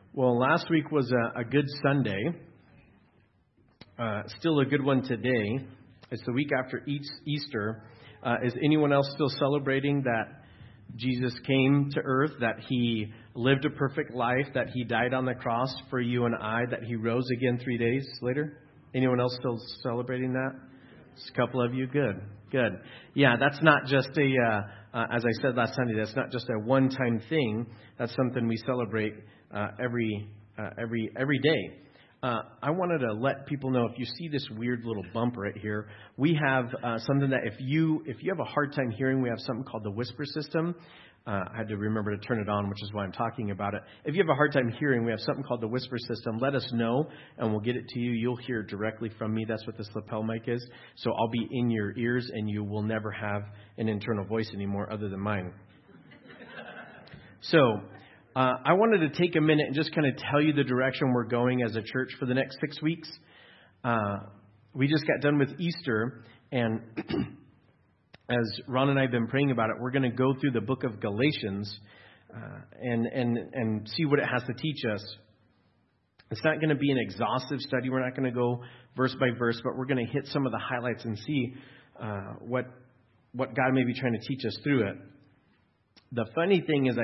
Well, last week was a good Sunday. Still a good one today. It's the week after Easter. Is anyone else still celebrating that Jesus came to earth, that he lived a perfect life, that he died on the cross for you and I, that he rose again 3 days later? Anyone else still celebrating that? Just a couple of you. Good. Yeah, that's not just as I said last Sunday, that's not just a one-time thing. That's something we celebrate every day. I wanted to let people know, if you see this weird little bump right here, we have something that if you have a hard time hearing, we have something called the whisper system. I had to remember to turn it on, which is why I'm talking about it. If you have a hard time hearing, we have something called the whisper system. Let us know, and we'll get it to you. You'll hear directly from me. That's what this lapel mic is. So I'll be in your ears, and you will never have an internal voice anymore other than mine. So I wanted to take a minute and just kind of tell you the direction we're going as a church for the next 6 weeks. We just got done with Easter, and as Ron and I have been praying about it, we're going to go through the book of Galatians and see what it has to teach us. It's not going to be an exhaustive study. We're not going to go verse by verse, but we're going to hit some of the highlights and see what God may be trying to teach us through it. The funny thing is, I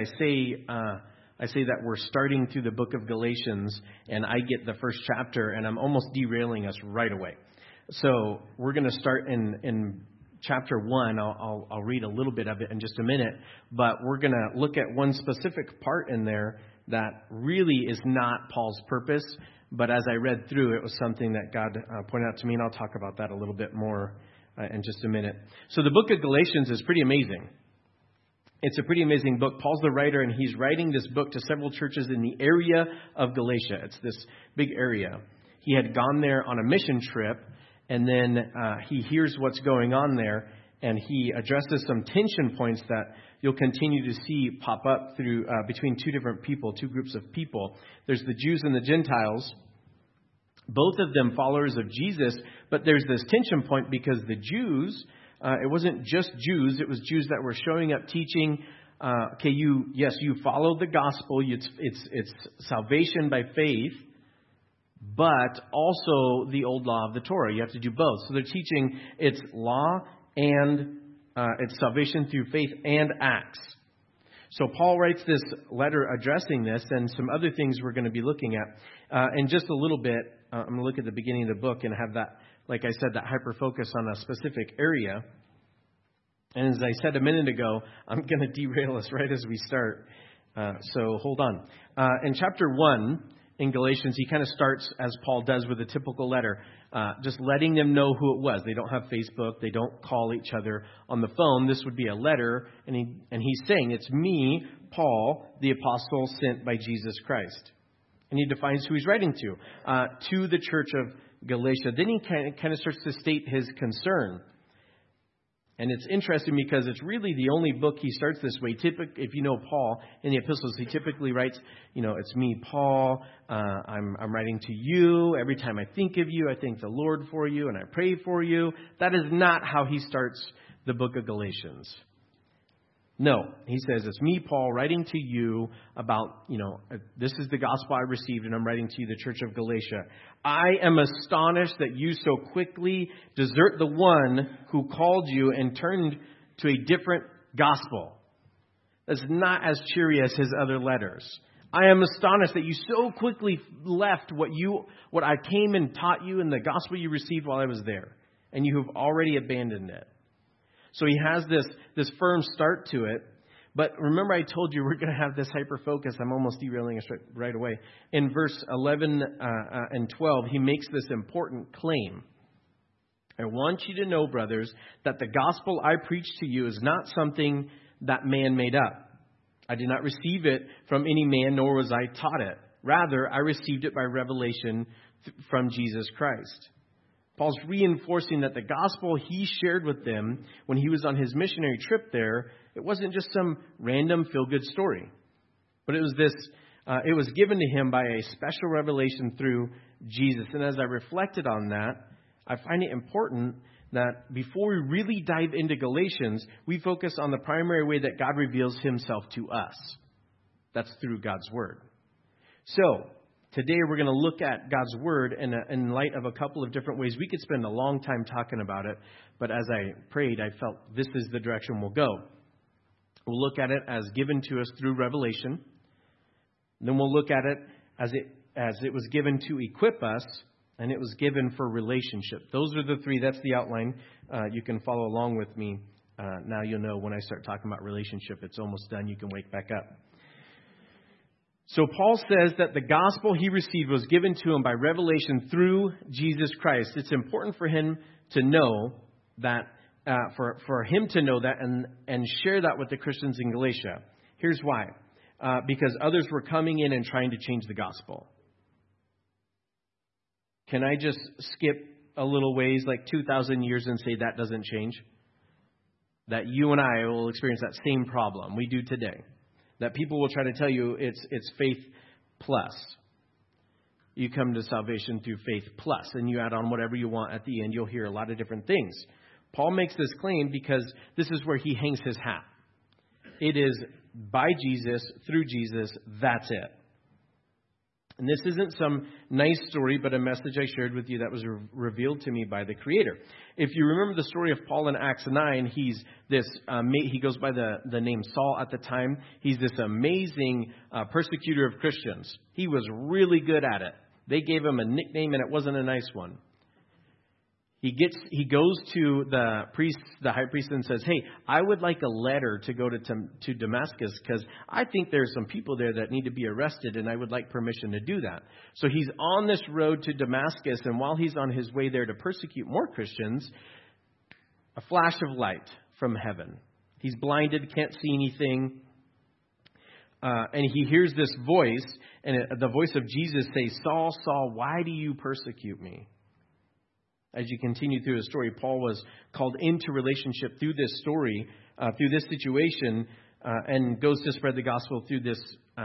say that we're starting through the book of Galatians, and I get the first chapter, and I'm almost derailing us right away. So we're going to start in chapter 1. I'll read a little bit of it in just a minute, but we're going to look at one specific part in there that really is not Paul's purpose, but as I read through, it was something that God pointed out to me, and I'll talk about that a little bit more in just a minute. So the book of Galatians is pretty amazing. It's a pretty amazing book. Paul's the writer, and he's writing this book to several churches in the area of Galatia. It's this big area. He had gone there on a mission trip, and then he hears what's going on there, and he addresses some tension points that you'll continue to see pop up through between two groups of people. There's the Jews and the Gentiles, both of them followers of Jesus, but there's this tension point because the Jews, it wasn't just Jews, it was Jews that were showing up teaching, you follow the gospel, it's salvation by faith, but also the old law of the Torah. You have to do both. So they're teaching it's law and it's salvation through faith and acts. So Paul writes this letter addressing this and some other things we're going to be looking at. In just a little bit, I'm going to look at the beginning of the book and have that, like I said, that hyper focus on a specific area. And as I said a minute ago, I'm going to derail us right as we start. So hold on. In chapter 1 in Galatians, he kind of starts, as Paul does with a typical letter, just letting them know who it was. They don't have Facebook. They don't call each other on the phone. This would be a letter. And he's saying, it's me, Paul, the apostle sent by Jesus Christ. And he defines who he's writing to the church of Galatia. Then he kind of starts to state his concern. And it's interesting because it's really the only book he starts this way. Typically, if you know Paul in the epistles, he typically writes, it's me, Paul. I'm writing to you. Every time I think of you, I thank the Lord for you and I pray for you. That is not how he starts the book of Galatians. No, he says, it's me, Paul, writing to you about, this is the gospel I received, and I'm writing to you, the church of Galatia. I am astonished that you so quickly desert the one who called you and turned to a different gospel. That's not as cheery as his other letters. I am astonished that you so quickly left what I came and taught you in the gospel you received while I was there, and you have already abandoned it. So he has this firm start to it. But remember I told you we're going to have this hyper-focus. I'm almost derailing us right away. In verse 11 and 12, he makes this important claim. I want you to know, brothers, that the gospel I preach to you is not something that man made up. I did not receive it from any man, nor was I taught it. Rather, I received it by revelation from Jesus Christ. Paul's reinforcing that the gospel he shared with them when he was on his missionary trip there, it wasn't just some random feel-good story. But it was given to him by a special revelation through Jesus. And as I reflected on that, I find it important that before we really dive into Galatians, we focus on the primary way that God reveals himself to us. That's through God's word. So, today we're going to look at God's Word in light of a couple of different ways. We could spend a long time talking about it, but as I prayed, I felt this is the direction we'll go. We'll look at it as given to us through revelation. Then we'll look at it as it was given to equip us, and it was given for relationship. Those are the three. That's the outline. You can follow along with me. Now you'll know when I start talking about relationship, it's almost done. You can wake back up. So Paul says that the gospel he received was given to him by revelation through Jesus Christ. It's important for him to know that, for him to know that and share that with the Christians in Galatia. Here's why. Because others were coming in and trying to change the gospel. Can I just skip a little ways, like 2,000 years, and say that doesn't change? That you and I will experience that same problem we do today. That people will try to tell you it's faith plus. You come to salvation through faith plus, and you add on whatever you want at the end. You'll hear a lot of different things. Paul makes this claim because this is where he hangs his hat. It is by Jesus, through Jesus, that's it. And this isn't some nice story, but a message I shared with you that was revealed to me by the Creator. If you remember the story of Paul in Acts 9, he goes by the name Saul at the time. He's this amazing persecutor of Christians. He was really good at it. They gave him a nickname, and it wasn't a nice one. He goes to the high priest, and says, "Hey, I would like a letter to go to Damascus because I think there's some people there that need to be arrested, and I would like permission to do that." So he's on this road to Damascus, and while he's on his way there to persecute more Christians, a flash of light from heaven. He's blinded, can't see anything, and he hears this voice, and the voice of Jesus say, "Saul, Saul, why do you persecute me?" As you continue through the story, Paul was called into relationship through this story, through this situation, and goes to spread the gospel through this.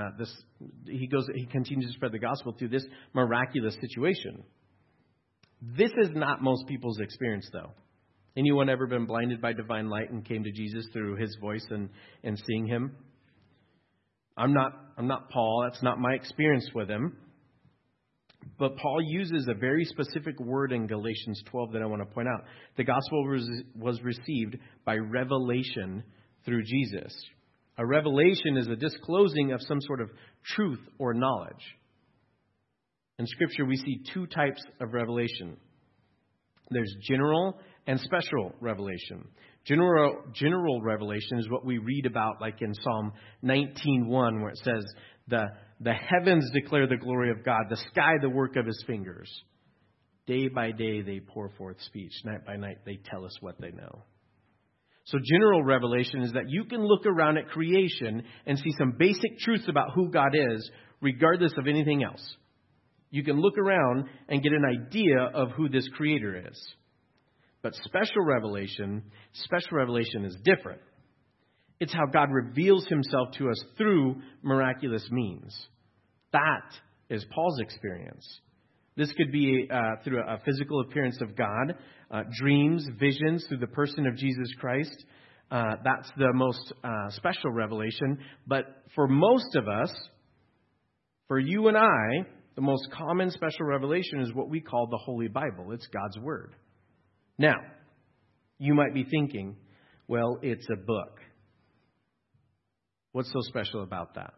He continues to spread the gospel through this miraculous situation. This is not most people's experience, though. Anyone ever been blinded by divine light and came to Jesus through His voice and seeing Him? I'm not Paul. That's not my experience with Him. But Paul uses a very specific word in Galatians 12 that I want to point out. The gospel was received by revelation through Jesus. A revelation is a disclosing of some sort of truth or knowledge. In Scripture, we see two types of revelation. There's general and special revelation. General revelation is what we read about, like in Psalm 19:1, where it says, The heavens declare the glory of God, the sky the work of His fingers. Day by day they pour forth speech. Night by night they tell us what they know. So general revelation is that you can look around at creation and see some basic truths about who God is, regardless of anything else. You can look around and get an idea of who this Creator is. But special revelation is different. It's how God reveals Himself to us through miraculous means. That is Paul's experience. This could be through a physical appearance of God, dreams, visions through the person of Jesus Christ. That's the most special revelation. But for most of us, for you and I, the most common special revelation is what we call the Holy Bible. It's God's Word. Now, you might be thinking, well, it's a book. What's so special about that?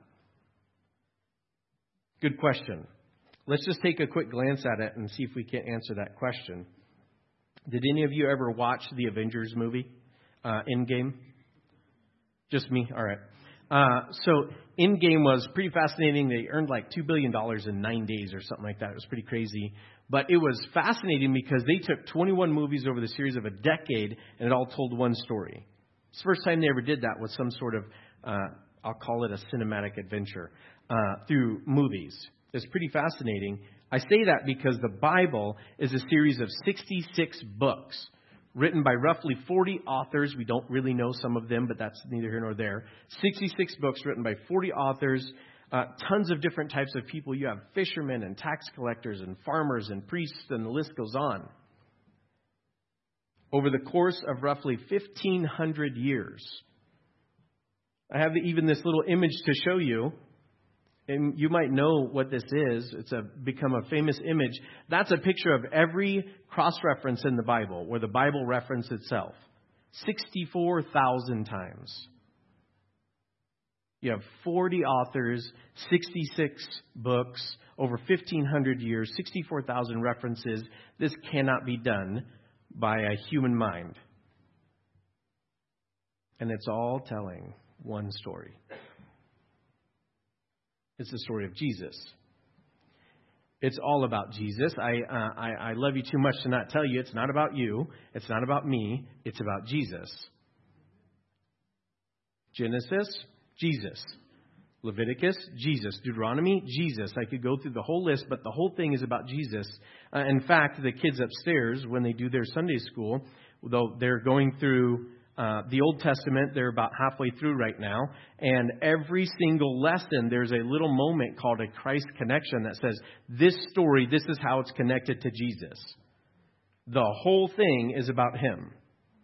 Good question. Let's just take a quick glance at it and see if we can answer that question. Did any of you ever watch the Avengers movie, Endgame? Just me? All right. So Endgame was pretty fascinating. They earned like $2 billion in 9 days or something like that. It was pretty crazy. But it was fascinating because they took 21 movies over the series of a decade and it all told one story. It's the first time they ever did that with some sort of, I'll call it a cinematic adventure, through movies. It's pretty fascinating. I say that because the Bible is a series of 66 books written by roughly 40 authors. We don't really know some of them, but that's neither here nor there. 66 books written by 40 authors, tons of different types of people. You have fishermen and tax collectors and farmers and priests, and the list goes on. Over the course of roughly 1,500 years, I have even this little image to show you. And you might know what this is. It's become a famous image. That's a picture of every cross-reference in the Bible, where the Bible references itself. 64,000 times. You have 40 authors, 66 books, over 1,500 years, 64,000 references. This cannot be done by a human mind. And it's all telling one story. It's the story of Jesus. It's all about Jesus. I love you too much to not tell you. It's not about you. It's not about me. It's about Jesus. Genesis, Jesus. Leviticus, Jesus. Deuteronomy, Jesus. I could go through the whole list, but the whole thing is about Jesus. In fact, the kids upstairs, when they do their Sunday school, though they're going through the Old Testament, they're about halfway through right now. And every single lesson, there's a little moment called a Christ connection that says, this story, this is how it's connected to Jesus. The whole thing is about Him.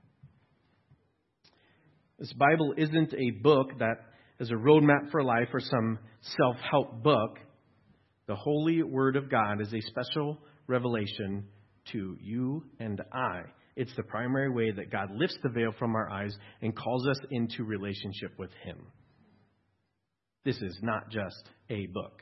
This Bible isn't a book that is a roadmap for life or some self-help book. The Holy Word of God is a special revelation to you and I. It's the primary way that God lifts the veil from our eyes and calls us into relationship with Him. This is not just a book.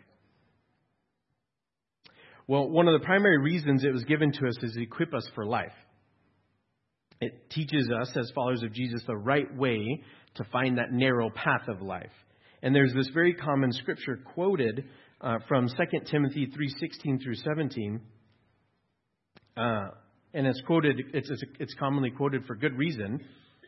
Well, one of the primary reasons it was given to us is to equip us for life. It teaches us, as followers of Jesus, the right way to find that narrow path of life. And there's this very common scripture quoted from 2 Timothy 3:16 through 17. And it's quoted. It's commonly quoted for good reason.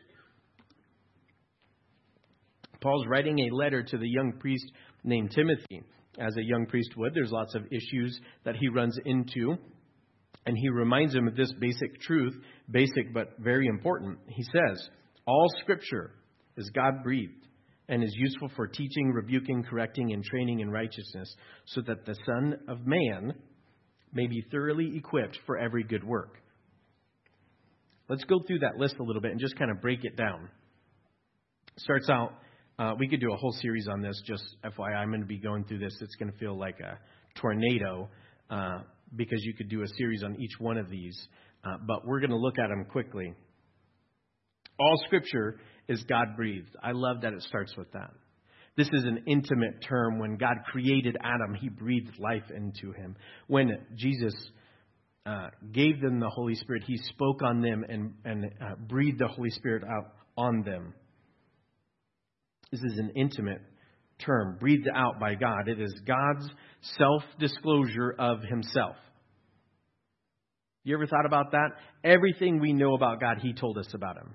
Paul's writing a letter to the young priest named Timothy. As a young priest would, there's lots of issues that he runs into. And he reminds him of this basic truth, basic but very important. He says, all Scripture is God-breathed and is useful for teaching, rebuking, correcting, and training in righteousness, so that the Son of Man may be thoroughly equipped for every good work. Let's go through that list a little bit and just kind of break it down. Starts out, we could do a whole series on this, just FYI. I'm going to be going through this. It's going to feel like a tornado because you could do a series on each one of these. But we're going to look at them quickly. All Scripture is God-breathed. I love that it starts with that. This is an intimate term. When God created Adam, He breathed life into him. When Jesus gave them the Holy Spirit, He spoke on them and breathed the Holy Spirit out on them. This is an intimate term, breathed out by God. It is God's self-disclosure of Himself. You ever thought about that? Everything we know about God, He told us about Him.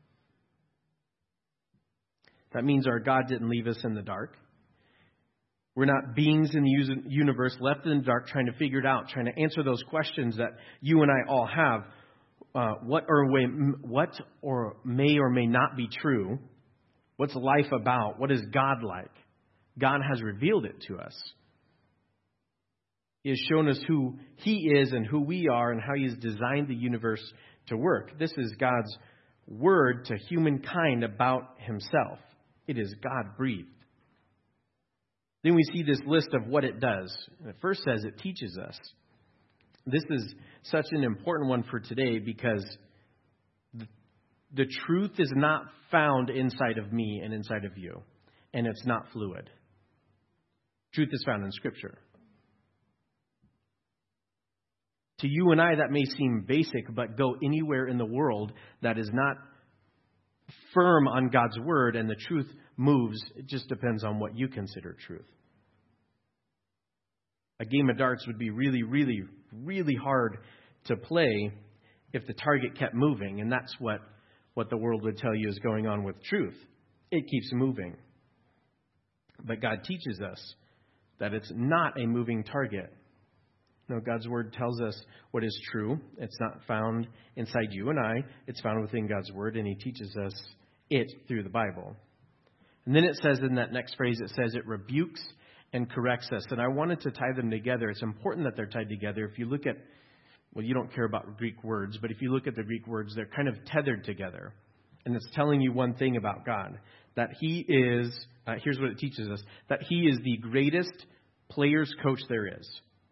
That means our God didn't leave us in the dark. We're not beings in the universe left in the dark trying to figure it out, trying to answer those questions that you and I all have. What may or may not be true? What's life about? What is God like? God has revealed it to us. He has shown us who He is and who we are and how He has designed the universe to work. This is God's word to humankind about Himself. It is God-breathed. Then we see this list of what it does. And it first says it teaches us. This is such an important one for today because the truth is not found inside of me and inside of you. And it's not fluid. Truth is found in Scripture. To you and I, that may seem basic, but go anywhere in the world that is not firm on God's word and the truth moves. It just depends on what you consider truth. A game of darts would be really, really, really hard to play if the target kept moving. And that's what the world would tell you is going on with truth. It keeps moving. But God teaches us that it's not a moving target. No, God's word tells us what is true. It's not found inside you and I. It's found within God's word, and He teaches us it through the Bible. And then it says in that next phrase, it says it rebukes and corrects us. And I wanted to tie them together. It's important that they're tied together. If you look at, well, you don't care about Greek words, but if you look at the Greek words, they're kind of tethered together. And it's telling you one thing about God, that he is, here's what it teaches us, that he is the greatest player's coach there is.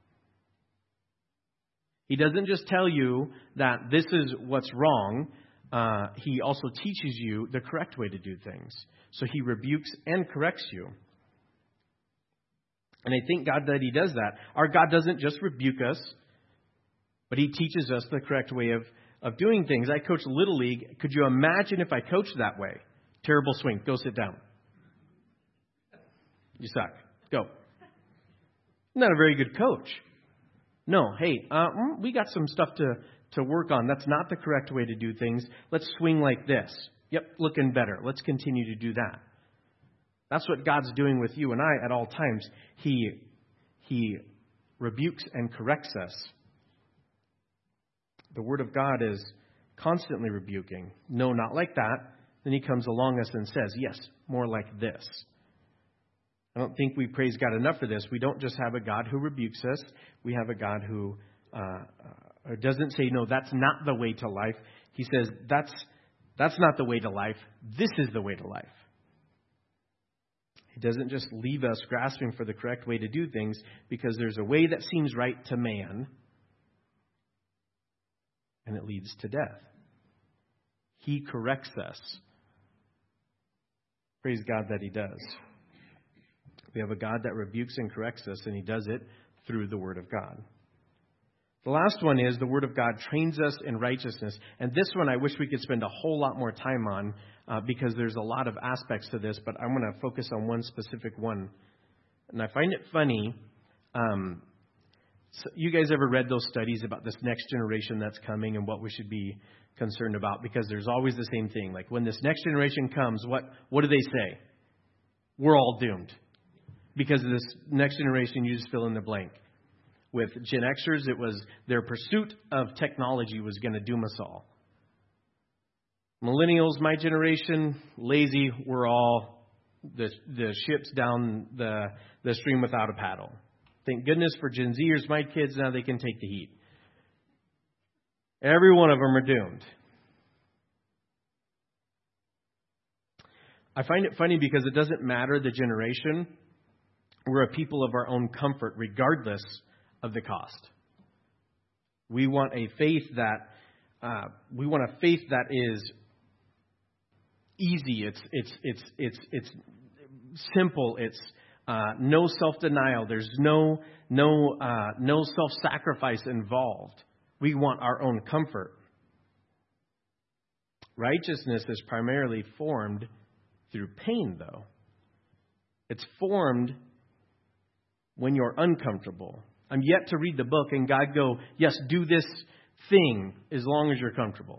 He doesn't just tell you that this is what's wrong. He also teaches you the correct way to do things. So he rebukes and corrects you. And I thank God that he does that. Our God doesn't just rebuke us, but he teaches us the correct way of doing things. I coach Little League. Could you imagine if I coached that way? Terrible swing. Go sit down. You suck. Go. Not a very good coach. No, hey, we got some stuff to work on. That's not the correct way to do things. Let's swing like this. Yep, looking better. Let's continue to do that. That's what God's doing with you and I at all times. He rebukes and corrects us. The Word of God is constantly rebuking. No, not like that. Then he comes along us and says, yes, more like this. I don't think we praise God enough for this. We don't just have a God who rebukes us. We have a God who doesn't say, no, that's not the way to life. He says, that's not the way to life. This is the way to life. He doesn't just leave us grasping for the correct way to do things because there's a way that seems right to man, and it leads to death. He corrects us. Praise God that he does. We have a God that rebukes and corrects us, and he does it through the Word of God. The last one is the Word of God trains us in righteousness. And this one I wish we could spend a whole lot more time on because there's a lot of aspects to this, but I'm going to focus on one specific one. And I find it funny. So you guys ever read those studies about this next generation that's coming and what we should be concerned about? Because there's always the same thing. Like when this next generation comes, what do they say? We're all doomed. Because of this next generation, you just fill in the blank. With Gen Xers, it was their pursuit of technology was going to doom us all. Millennials, my generation, lazy. We're all the ships down the stream without a paddle. Thank goodness for Gen Zers, my kids, now they can take the heat. Every one of them are doomed. I find it funny because it doesn't matter the generation. We're a people of our own comfort, regardless of the cost. We want a faith that is easy. It's simple. It's no self-denial. There's no self-sacrifice involved. We want our own comfort. Righteousness is primarily formed through pain, though. It's formed when you're uncomfortable. I'm yet to read the book and God go, yes, do this thing as long as you're comfortable.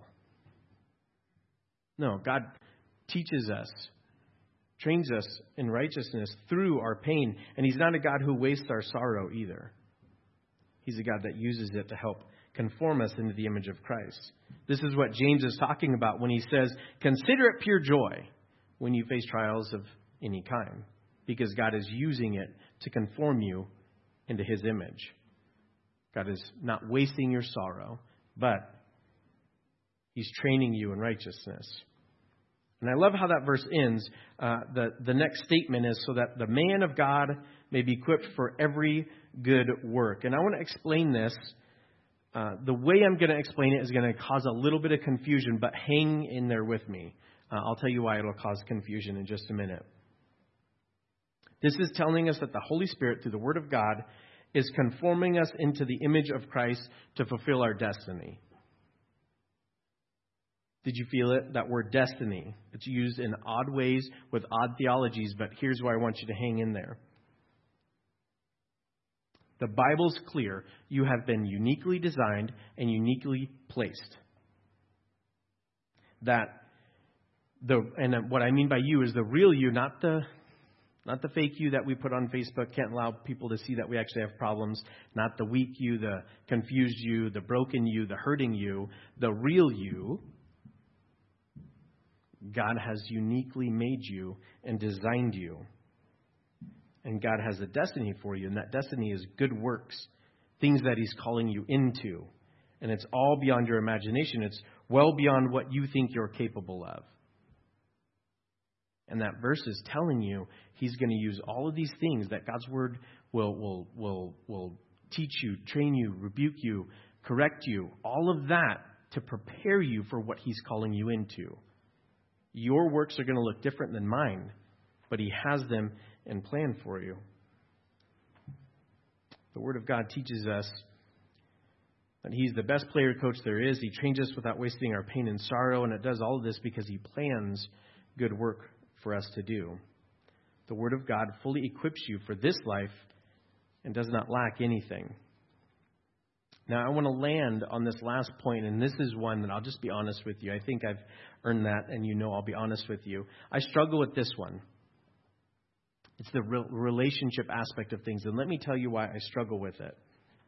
No, God teaches us, trains us in righteousness through our pain. And he's not a God who wastes our sorrow either. He's a God that uses it to help conform us into the image of Christ. This is what James is talking about when he says, consider it pure joy when you face trials of any kind, because God is using it to conform you into his image. God is not wasting your sorrow, but he's training you in righteousness. And I love how that verse ends. The next statement is so that the man of God may be equipped for every good work. And I want to explain this. The way I'm going to explain it is going to cause a little bit of confusion, but hang in there with me. I'll tell you why it'll cause confusion in just a minute. This is telling us that the Holy Spirit, through the Word of God, is conforming us into the image of Christ to fulfill our destiny. Did you feel it? That word destiny. It's used in odd ways with odd theologies, but here's why I want you to hang in there. The Bible's clear. You have been uniquely designed and uniquely placed. And what I mean by you is the real you, not the fake you that we put on Facebook, can't allow people to see that we actually have problems. Not the weak you, the confused you, the broken you, the hurting you. The real you. God has uniquely made you and designed you. And God has a destiny for you. And that destiny is good works. Things that he's calling you into. And it's all beyond your imagination. It's well beyond what you think you're capable of. And that verse is telling you he's going to use all of these things that God's word will teach you, train you, rebuke you, correct you, all of that to prepare you for what he's calling you into. Your works are going to look different than mine, but he has them in plan for you. The Word of God teaches us that he's the best player coach there is. He trains us without wasting our pain and sorrow, and it does all of this because he plans good work for us to do. The Word of God fully equips you for this life and does not lack anything. Now, I want to land on this last point, and this is one that I'll just be honest with you. I think I've earned that, and I'll be honest with you. I struggle with this one. It's the relationship aspect of things, and let me tell you why I struggle with it.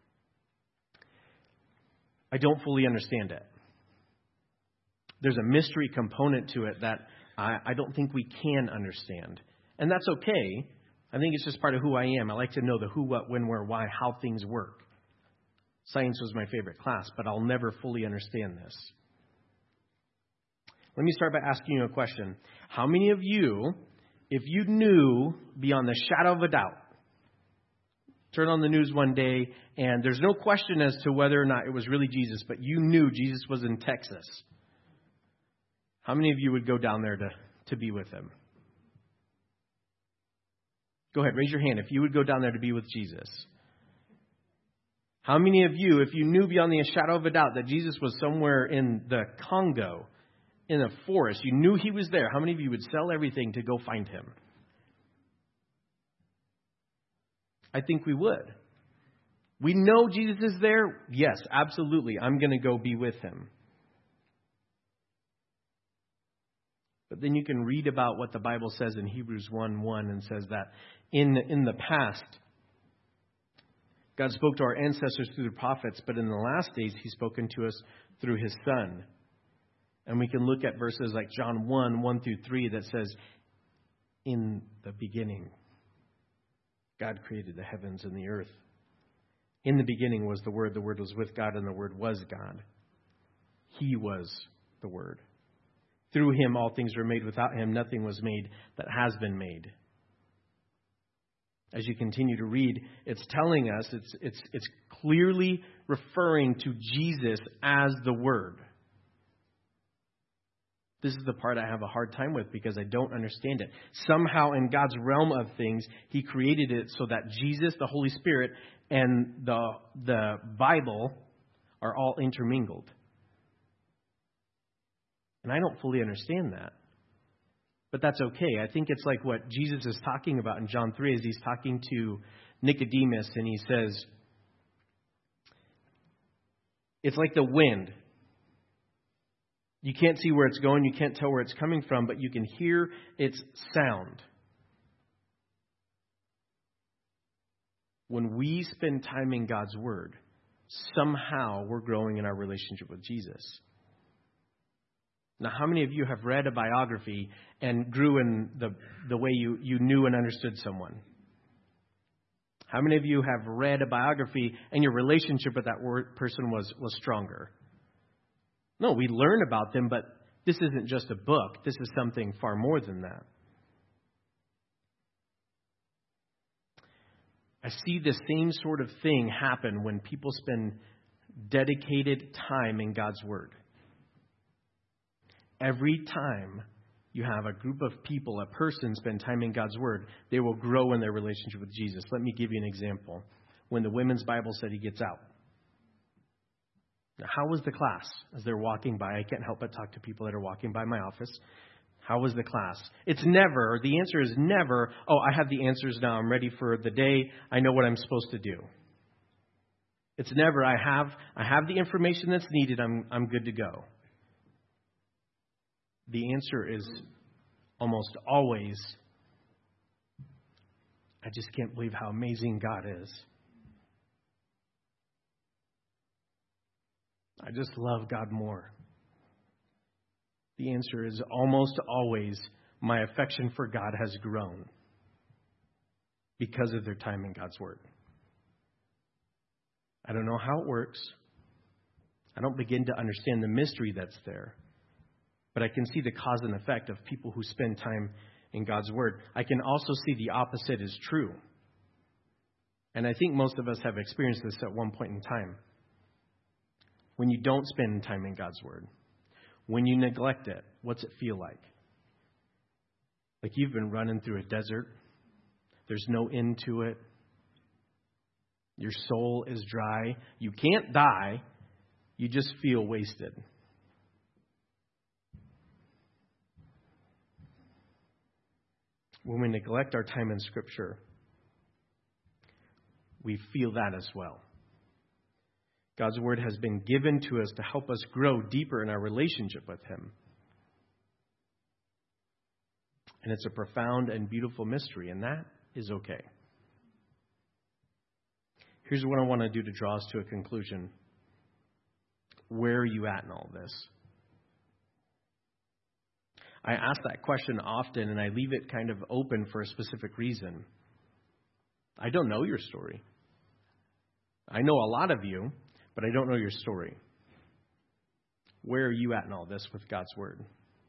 I don't fully understand it. There's a mystery component to it that I don't think we can understand. And that's okay. I think it's just part of who I am. I like to know the who, what, when, where, why, how things work. Science was my favorite class, but I'll never fully understand this. Let me start by asking you a question. How many of you, if you knew beyond the shadow of a doubt, turn on the news one day and there's no question as to whether or not it was really Jesus, but you knew Jesus was in Texas, how many of you would go down there to be with him? Go ahead, raise your hand if you would go down there to be with Jesus. How many of you, if you knew beyond the shadow of a doubt that Jesus was somewhere in the Congo, in a forest, you knew he was there, how many of you would sell everything to go find him? I think we would. We know Jesus is there. Yes, absolutely. I'm going to go be with him. But then you can read about what the Bible says in Hebrews 1:1 and says that in the past, God spoke to our ancestors through the prophets, but in the last days, he's spoken to us through his Son. And we can look at verses like John 1:1-3 that says, in the beginning, God created the heavens and the earth. In the beginning was the Word was with God, and the Word was God. He was the Word. Through him all things were made. Without him nothing was made that has been made. As you continue to read, it's telling us, it's clearly referring to Jesus as the Word. This is the part I have a hard time with because I don't understand it. Somehow in God's realm of things, he created it so that Jesus, the Holy Spirit, and the Bible are all intermingled. And I don't fully understand that. But that's okay. I think it's like what Jesus is talking about in John 3 as he's talking to Nicodemus, and he says, it's like the wind. You can't see where it's going, you can't tell where it's coming from, but you can hear its sound. When we spend time in God's Word, somehow we're growing in our relationship with Jesus. Now, how many of you have read a biography and grew in the way you knew and understood someone? How many of you have read a biography and your relationship with that person was stronger? No, we learn about them, but this isn't just a book. This is something far more than that. I see the same sort of thing happen when people spend dedicated time in God's Word. Every time you have a group of people, a person spend time in God's Word, they will grow in their relationship with Jesus. Let me give you an example. When the women's Bible study gets out. Now, how was the class as they're walking by? I can't help but talk to people that are walking by my office. How was the class? The answer is never, oh, I have the answers now. I'm ready for the day. I know what I'm supposed to do. It's never, I have the information that's needed. I'm good to go. The answer is almost always, I just can't believe how amazing God is. I just love God more. The answer is almost always, my affection for God has grown because of their time in God's Word. I don't know how it works. I don't begin to understand the mystery that's there. But I can see the cause and effect of people who spend time in God's Word, I can also see the opposite is true. And I think most of us have experienced this at one point in time. When you don't spend time in God's Word, when you neglect it, what's it feel like? Like you've been running through a desert. There's no end to it. Your soul is dry. You can't die. You just feel wasted. When we neglect our time in Scripture, we feel that as well. God's Word has been given to us to help us grow deeper in our relationship with Him. And it's a profound and beautiful mystery, and that is okay. Here's what I want to do to draw us to a conclusion. Where are you at in all this? I ask that question often, and I leave it kind of open for a specific reason. I don't know your story. I know a lot of you, but I don't know your story. Where are you at in all this with God's Word?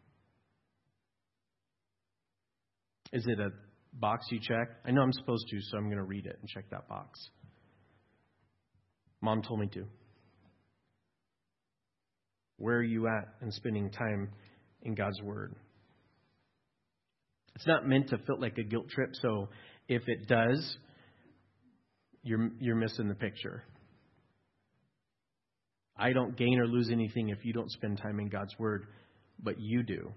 Is it a box you check? I know I'm supposed to, so I'm going to read it and check that box. Mom told me to. Where are you at in spending time in God's Word? It's not meant to feel like a guilt trip, so if it does, you're missing the picture. I don't gain or lose anything if you don't spend time in God's Word, but you do.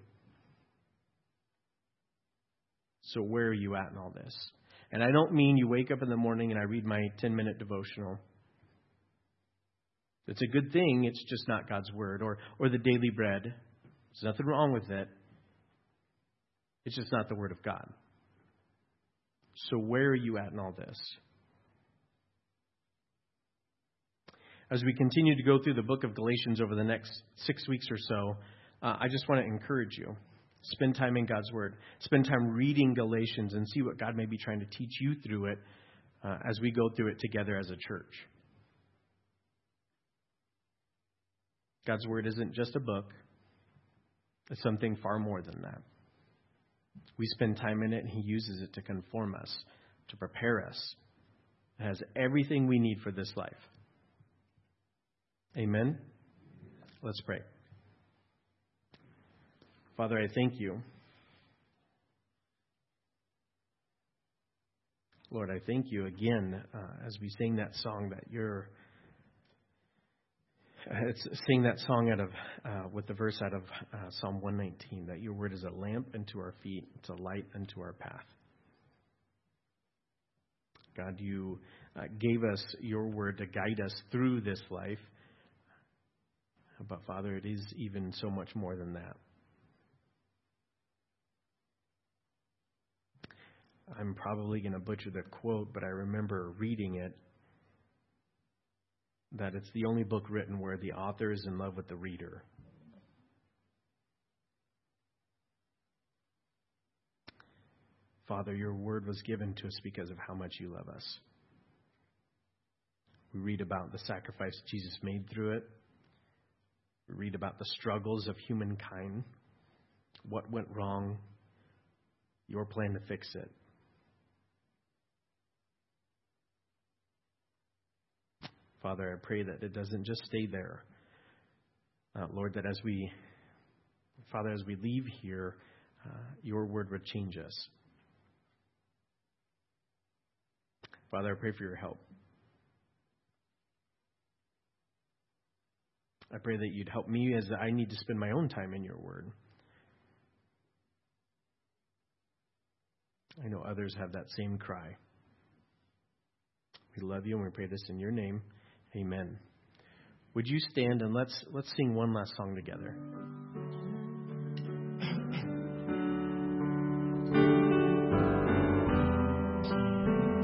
So where are you at in all this? And I don't mean you wake up in the morning and I read my 10-minute devotional. It's a good thing, it's just not God's Word. Or the daily bread. There's nothing wrong with it. It's just not the Word of God. So where are you at in all this? As we continue to go through the book of Galatians over the next 6 weeks or so, I just want to encourage you. Spend time in God's Word. Spend time reading Galatians and see what God may be trying to teach you through it as we go through it together as a church. God's Word isn't just a book. It's something far more than that. We spend time in it, and He uses it to conform us, to prepare us. It has everything we need for this life. Amen? Let's pray. Father, I thank you. Lord, I thank you again as we sing that song that you're sing that song out of with the verse out of Psalm 119, that your word is a lamp unto our feet, it's a light unto our path. God, you gave us your word to guide us through this life. But Father, it is even so much more than that. I'm probably going to butcher the quote, but I remember reading it, that it's the only book written where the author is in love with the reader. Father, your word was given to us because of how much you love us. We read about the sacrifice Jesus made through it. We read about the struggles of humankind, what went wrong, your plan to fix it. Father, I pray that it doesn't just stay there. Lord, that as we leave here, your word would change us. Father, I pray for your help. I pray that you'd help me as I need to spend my own time in your word. I know others have that same cry. We love you and we pray this in your name. Amen. Would you stand and let's sing one last song together.